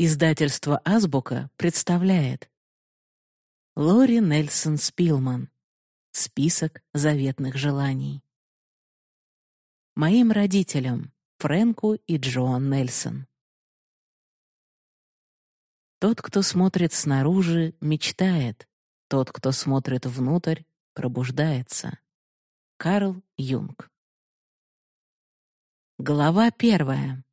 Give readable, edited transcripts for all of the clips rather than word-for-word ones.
Издательство «Азбука» представляет Лори Нельсон Спилман. Список заветных желаний. Моим родителям, Фрэнку и Джоан Нельсон. Тот, кто смотрит снаружи, мечтает. Тот, кто смотрит внутрь, пробуждается. Карл Юнг. Глава 1.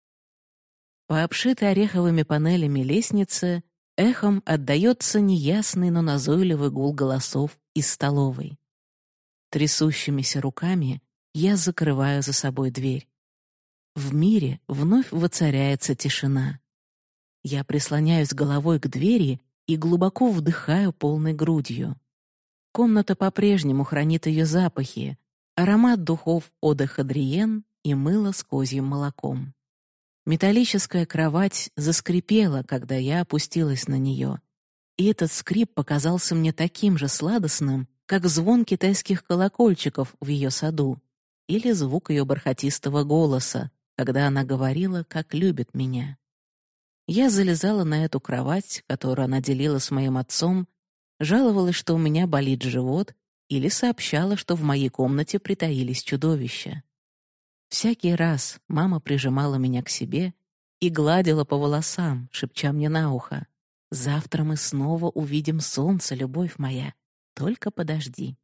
По обшитой ореховыми панелями лестнице эхом отдаётся неясный, но назойливый гул голосов из столовой. Трясущимися руками я закрываю за собой дверь. В мире вновь воцаряется тишина. Я прислоняюсь головой к двери и глубоко вдыхаю полной грудью. Комната по-прежнему хранит ее запахи, аромат духов Eau de Hadrienne и мыло с козьим молоком. Металлическая кровать заскрипела, когда я опустилась на нее, и этот скрип показался мне таким же сладостным, как звон китайских колокольчиков в ее саду или звук ее бархатистого голоса, когда она говорила, как любит меня. Я залезала на эту кровать, которую она делила с моим отцом, жаловалась, что у меня болит живот, или сообщала, что в моей комнате притаились чудовища. Всякий раз мама прижимала меня к себе и гладила по волосам, шепча мне на ухо: «Завтра мы снова увидим солнце, любовь моя, только подожди».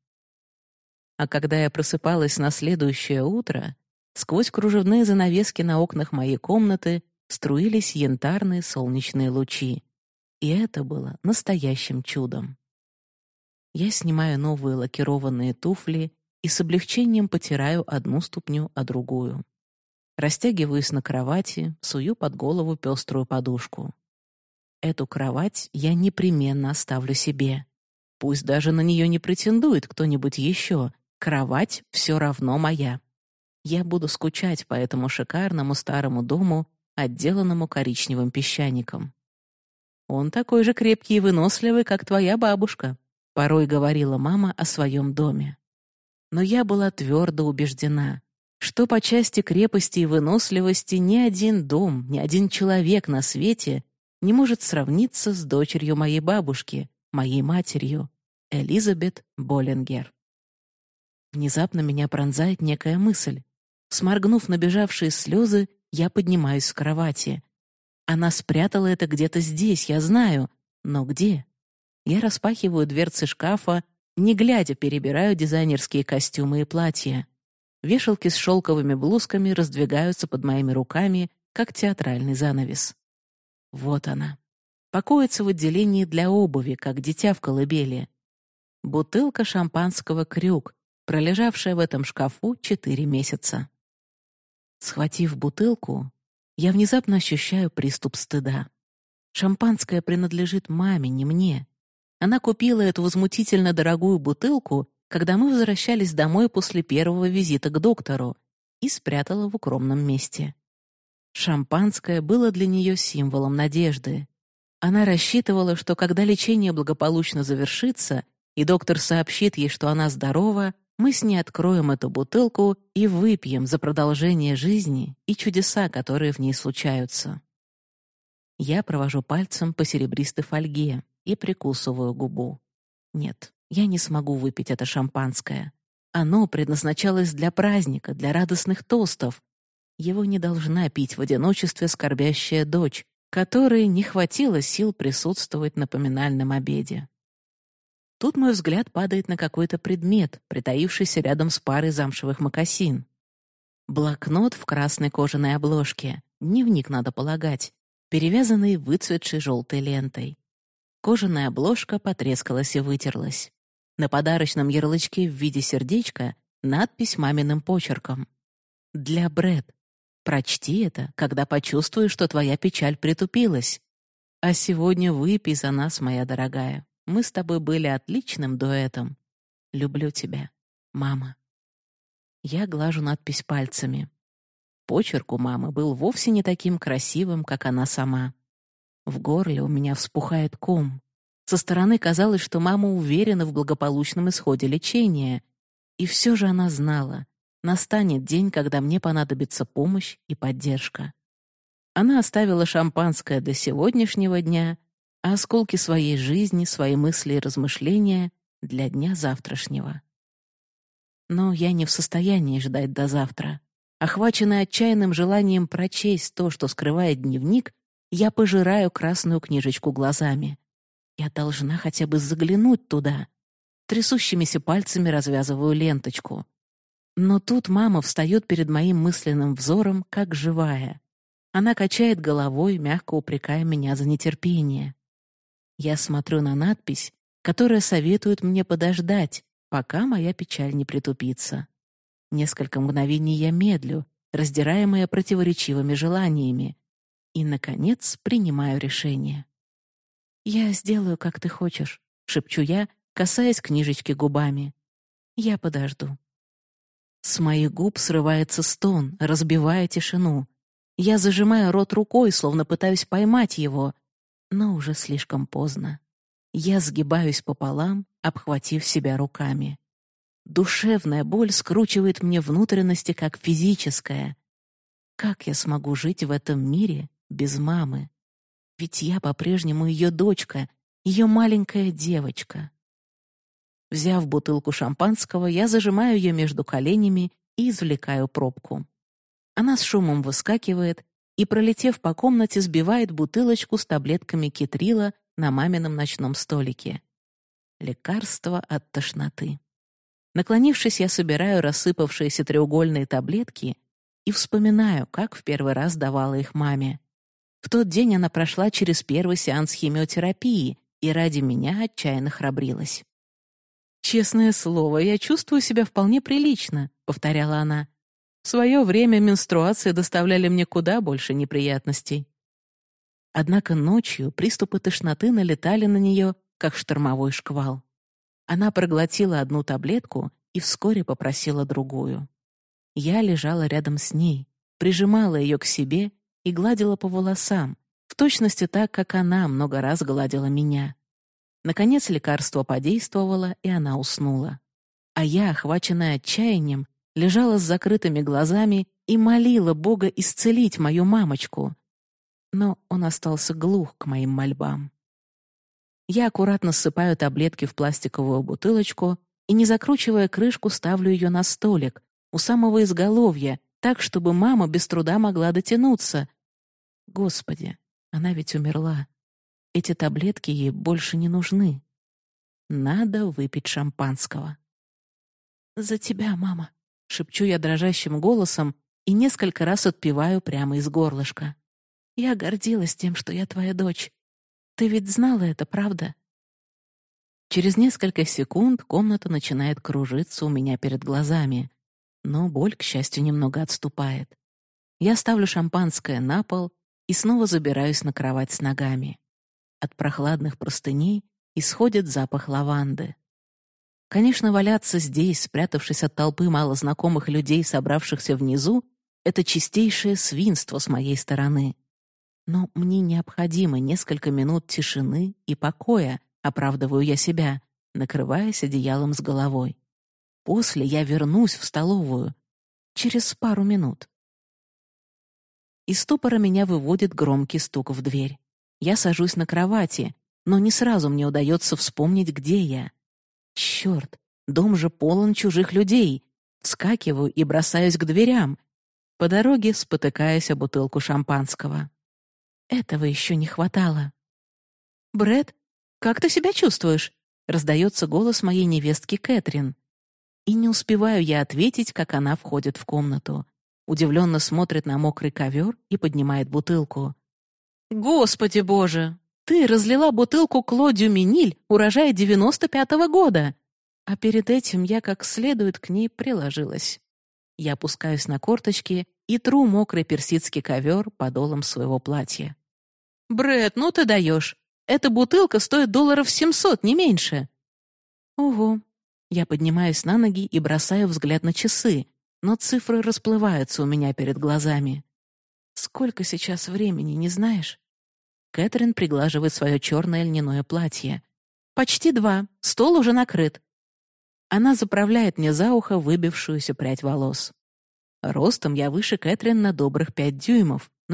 А когда я просыпалась на следующее утро, сквозь кружевные занавески на окнах моей комнаты струились янтарные солнечные лучи, и это было настоящим чудом. Я снимаю новые лакированные туфли и с облегчением потираю одну ступню о другую. Растягиваюсь на кровати, сую под голову пеструю подушку. Эту кровать я непременно оставлю себе. Пусть даже на нее не претендует кто-нибудь еще, кровать все равно моя. Я буду скучать по этому шикарному старому дому, отделанному коричневым песчаником. «Он такой же крепкий и выносливый, как твоя бабушка», — порой говорила мама о своем доме. Но я была твердо убеждена, что по части крепости и выносливости ни один дом, ни один человек на свете не может сравниться с дочерью моей бабушки, моей матерью, Элизабет Боллингер. Внезапно меня пронзает некая мысль. Сморгнув набежавшие слезы, я поднимаюсь с кровати. Она спрятала это где-то здесь, я знаю, но где? Я распахиваю дверцы шкафа, не глядя перебираю дизайнерские костюмы и платья. Вешалки с шелковыми блузками раздвигаются под моими руками, как театральный занавес. Вот она. Покоится в отделении для обуви, как дитя в колыбели. Бутылка шампанского «Крюк», пролежавшая в этом шкафу 4 месяца. Схватив бутылку, я внезапно ощущаю приступ стыда. Шампанское принадлежит маме, не мне. Она купила эту возмутительно дорогую бутылку, когда мы возвращались домой после первого визита к доктору, и спрятала в укромном месте. Шампанское было для нее символом надежды. Она рассчитывала, что когда лечение благополучно завершится, и доктор сообщит ей, что она здорова, мы с ней откроем эту бутылку и выпьем за продолжение жизни и чудеса, которые в ней случаются. Я провожу пальцем по серебристой фольге и прикусываю губу. Нет, я не смогу выпить это шампанское. Оно предназначалось для праздника, для радостных тостов. Его не должна пить в одиночестве скорбящая дочь, которой не хватило сил присутствовать на поминальном обеде. Тут мой взгляд падает на какой-то предмет, притаившийся рядом с парой замшевых мокасин. Блокнот в красной кожаной обложке, дневник, надо полагать, перевязанный выцветшей желтой лентой. Кожаная обложка потрескалась и вытерлась. На подарочном ярлычке в виде сердечка надпись маминым почерком. «Для Брэд. Прочти это, когда почувствуешь, что твоя печаль притупилась. А сегодня выпей за нас, моя дорогая. Мы с тобой были отличным дуэтом. Люблю тебя, мама». Я глажу надпись пальцами. Почерк у мамы был вовсе не таким красивым, как она сама. В горле у меня вспухает ком. Со стороны казалось, что мама уверена в благополучном исходе лечения. И все же она знала, настанет день, когда мне понадобится помощь и поддержка. Она оставила шампанское до сегодняшнего дня, а осколки своей жизни, свои мысли и размышления — для дня завтрашнего. Но я не в состоянии ждать до завтра. Охваченная отчаянным желанием прочесть то, что скрывает дневник, я пожираю красную книжечку глазами. Я должна хотя бы заглянуть туда. Трясущимися пальцами развязываю ленточку. Но тут мама встает перед моим мысленным взором, как живая. Она качает головой, мягко упрекая меня за нетерпение. Я смотрю на надпись, которая советует мне подождать, пока моя печаль не притупится. Несколько мгновений я медлю, раздираемая противоречивыми желаниями, и, наконец, принимаю решение. «Я сделаю, как ты хочешь», — шепчу я, касаясь книжечки губами. «Я подожду». С моих губ срывается стон, разбивая тишину. Я зажимаю рот рукой, словно пытаюсь поймать его, но уже слишком поздно. Я сгибаюсь пополам, обхватив себя руками. Душевная боль скручивает мне внутренности, как физическая. Как я смогу жить в этом мире без мамы? Ведь я по-прежнему ее дочка, ее маленькая девочка. Взяв бутылку шампанского, я зажимаю ее между коленями и извлекаю пробку. Она с шумом выскакивает и, пролетев по комнате, сбивает бутылочку с таблетками кетрила на мамином ночном столике. Лекарство от тошноты. Наклонившись, я собираю рассыпавшиеся треугольные таблетки и вспоминаю, как в первый раз давала их маме. В тот день она прошла через первый сеанс химиотерапии и ради меня отчаянно храбрилась. «Честное слово, я чувствую себя вполне прилично», — повторяла она. «В свое время менструации доставляли мне куда больше неприятностей». Однако ночью приступы тошноты налетали на нее, как штормовой шквал. Она проглотила одну таблетку и вскоре попросила другую. Я лежала рядом с ней, прижимала ее к себе и гладила по волосам, в точности так, как она много раз гладила меня. Наконец лекарство подействовало, и она уснула. А я, охваченная отчаянием, лежала с закрытыми глазами и молила Бога исцелить мою мамочку. Но он остался глух к моим мольбам. Я аккуратно ссыпаю таблетки в пластиковую бутылочку и, не закручивая крышку, ставлю ее на столик, у самого изголовья, так, чтобы мама без труда могла дотянуться. Господи, она ведь умерла. Эти таблетки ей больше не нужны. Надо выпить шампанского. «За тебя, мама», — шепчу я дрожащим голосом и несколько раз отпиваю прямо из горлышка. «Я гордилась тем, что я твоя дочь. Ты ведь знала это, правда?» Через несколько секунд комната начинает кружиться у меня перед глазами, но боль, к счастью, немного отступает. Я ставлю шампанское на пол и снова забираюсь на кровать с ногами. От прохладных простыней исходит запах лаванды. Конечно, валяться здесь, спрятавшись от толпы малознакомых людей, собравшихся внизу, это чистейшее свинство с моей стороны. Но мне необходимо несколько минут тишины и покоя, оправдываю я себя, накрываясь одеялом с головой. После я вернусь в столовую. Через пару минут. Из ступора меня выводит громкий стук в дверь. Я сажусь на кровати, но не сразу мне удается вспомнить, где я. Черт, дом же полон чужих людей. Вскакиваю и бросаюсь к дверям, по дороге спотыкаясь о бутылку шампанского. Этого еще не хватало. «Брэд, как ты себя чувствуешь?» — раздается голос моей невестки Кэтрин. И не успеваю я ответить, как она входит в комнату. Удивленно смотрит на мокрый ковер и поднимает бутылку. «Господи боже! Ты разлила бутылку Клодию Миниль, урожая 95-го года!» А перед этим я как следует к ней приложилась. Я опускаюсь на корточки и тру мокрый персидский ковер подолом своего платья. «Брэд, ну ты даешь! Эта бутылка стоит $700, не меньше!» «Ого!» Я поднимаюсь на ноги и бросаю взгляд на часы, но цифры расплываются у меня перед глазами. «Сколько сейчас времени, не знаешь?» Кэтрин приглаживает свое черное льняное платье. «Почти 2. Стол уже накрыт». Она заправляет мне за ухо выбившуюся прядь волос. Ростом я выше Кэтрин на добрых 5 дюймов,